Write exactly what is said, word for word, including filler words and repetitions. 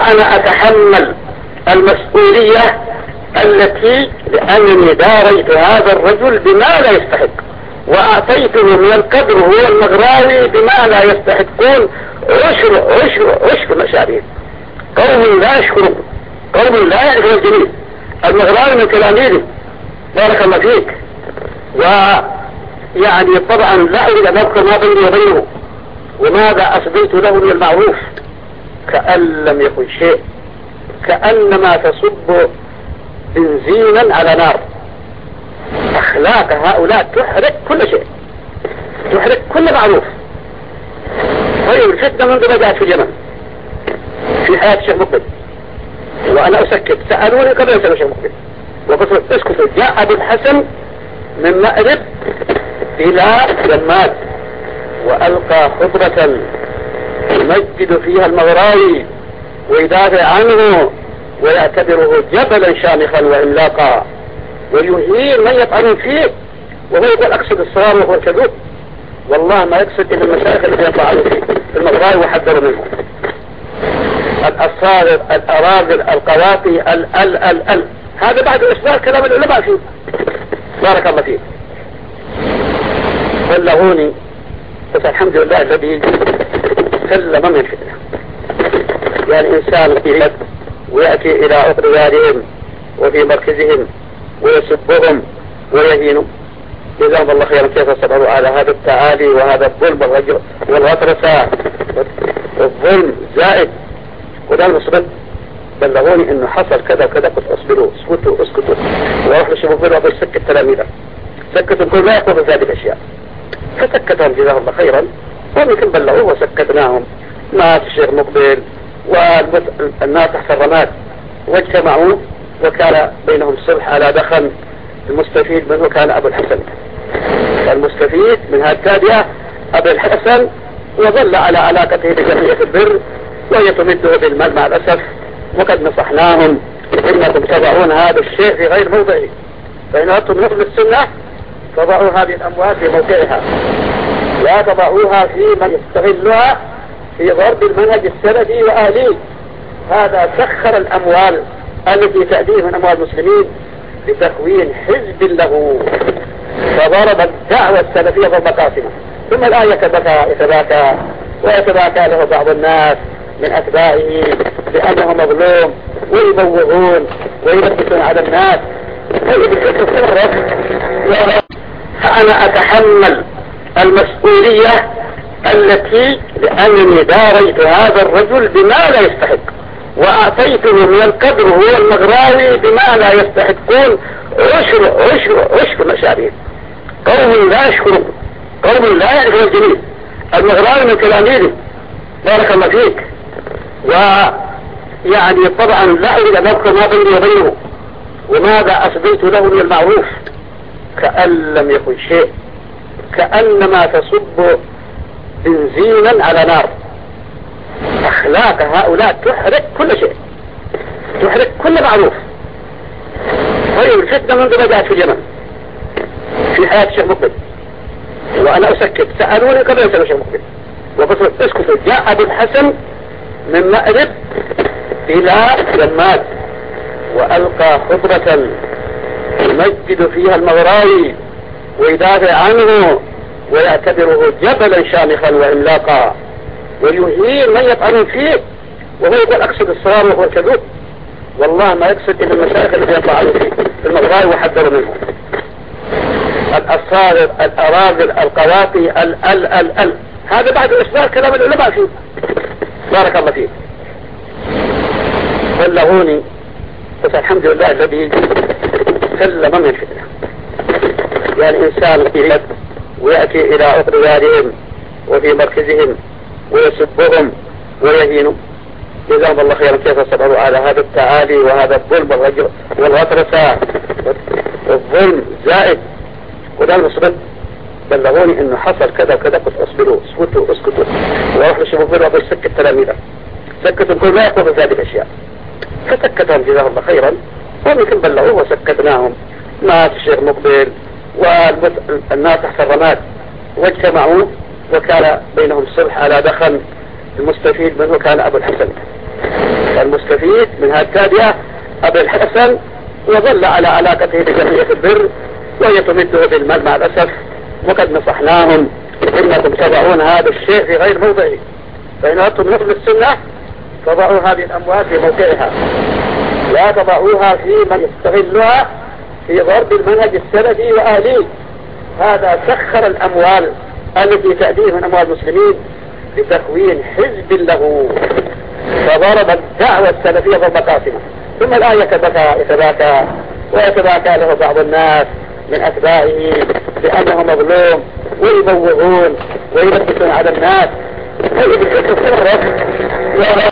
فأنا أتحمل المسؤولية التي لأنني داريت هذا الرجل بما لا يستحق، وأعطيته من القدر هو المغراوي بما لا يستحقون عشر عشر عشر مشاريع. قوم لا يشكرون، قوم لا يعرفون الجميل. المغراوي من تلاميذه بارك الله فيك، ويعني طبعا لا أريد أن أذكر ما بيني وبينه وماذا أصديت له من المعروف، كأن لم يكن شيء، كأنما تصب بنزينا على نار. أخلاق هؤلاء تحرق كل شيء، تحرق كل معروف. طيب الفتنة منذ بدأت في اليمن في حياة الشيخ مقبل، وأنا أسكت، سألوني قبل أن أسأل الشيخ مقبل وقلت اسكتوا. جاء أبو الحسن من مأرب إلى جماد وألقى خطبة يمجد فيها المغراوي ويدافع عنه ويعتبره جبلا شامخا وعملاقا ويهين من يطعن فيه، وهو يقول أقصد الصغار وهو الكذوب. والله ما يقصد إلا المشايخ الذين يطعنوا فيه المغراوي وحذروا منه. الأصارر، الأراذل، القواطي، ال ال ال ال هذا بعد إصدار كلام العلماء فيه. بارك الله فيه. بلغوني، بس الحمد لله الذي سلم من الفتنة. يعني إنسان يريد ويأتي إلى أقربائهم وفي مركزهم ويسبهم ويهينهم. جزاهم الله خيرا كيف صبروا على هذا التعالي وهذا الظلم والغجر والغطرسة والظلم زائد. وده المصبر بلغوني انه حصل كذا وكذا، قلت اصبروا اسكتوا اسكتوا واروح للشباب فيه وابو يسكت تلاميذه، سكتوا الكل ما يقول في هذه الاشياء، فسكتهم جزاهم الله خيرا. وممكن بلغوه وسكتناهم مع الشيخ مقبل والناس تحت الرماد واجتمعوا وكان بينهم صلح على دخن. المستفيد منه كان ابو الحسن، المستفيد من هذه التابعة ابو الحسن، وظل على علاقته بجمعية البر وهي تمده بالمال مع الأسف. وقد نصحناهم إنكم تضعون هذا الشيء في غير موضعه، فإن أردتم نصر السنة تضعوا هذه الأموال في موقعها، لا تضعوها في من يستغلها في ضرب المنهج السلفي وآليه. هذا سخر الأموال التي تأتيه من أموال المسلمين لتكوين حزب له، فضرب الدعوة السلفية ضرب قاسمة. ثم الآن يتباكى يتباكى ويتباكى له بعض الناس من أتباعه لأنه مظلوم ويبوغون ويلبسون على الناس. فأنا أتحمل المسؤولية التي لأنني داريت هذا الرجل بما لا يستحق، وأعطيته من القدر هو المغراوي بما لا يستحقون عشر عشر عشر مشاريع. قوم لا يشكرون، قوم لا يعرفون الجميل. المغراوي من تلاميذه بارك الله فيك، ويعني طبعا لا أريد أن أذكر ما بيني وبينه وماذا أصديت له من المعروف، كأن لم يكن شيء، كأنما تصب بنزينا على نار. أخلاق هؤلاء تحرق كل شيء، تحرق كل معروف. طيب الفتنة منذ بدأت في اليمن في حياة الشيخ مقبل، وأنا أسكت، سألوني قبل أن أسأل الشيخ مقبل وقلت اسكتوا. جاء أبو الحسن من مأرب إلى جماد وألقى خطبة يمجد فيها المغراوي ويدافع عنه ويعتبره جبلا شامخا وعملاقا ويهين من يطعن فيه، وهو يقول أقصد الصغار وهو الكذوب. والله ما يقصد إلا المشايخ الذين يطعنوا فيه المغراوي وحذروا منه. الأصارر، الأراذل، القواطي، ال ال ال ال هذا بعد إصدار كلام العلماء فيه. بارك الله فيه. بلغوني، بس الحمد لله الذي سلم من الفتنة. يعني إنسان يريد ويأتي إلى أقربائهم وفي مركزهم ويسبهم ويهينهم. جزاهم الله خيرا كيف صبروا على هذا التعالي وهذا الظلم والغجر والغطرسة والظلم زائد. وده المصبر بلغوني انه حصل كذا وكذا، قلت اصبروا اسكتوا اسكتوا واروح للشباب فيه وابو يسكت تلاميذه، سكتوا الكل ما يقول في هذه الاشياء، فسكتهم جزاهم الله خيرا. وممكن بلغوه وسكتناهم مع الشيخ مقبل والناس تحت الرماد واجتمعوا وكان بينهم صلح على دخن. المستفيد منه كان ابو الحسن، والمستفيد من هذه التابعة أبي الحسن، وظل على علاقته بجمعية البر، وهي تمده بالمال مع الأسف. وقد نصحناهم إنكم تضعون هذا الشيء في غير موضعه، فإن أردتم نصر السنة فضعوا هذه الأموال في موقعها، لا تضعوها في من يستغلها في ضرب المنهج السلفي وأهليه. هذا سخر الأموال التي تأتيه من أموال المسلمين لتكوين حزب له، فضرب الدعوة السلفية ضرب قاسمة. ثم الآن يتباكى يتباكى ويتباكى له بعض الناس من أتباعه بأنه مظلوم، ويموعون ويلبسون على الناس.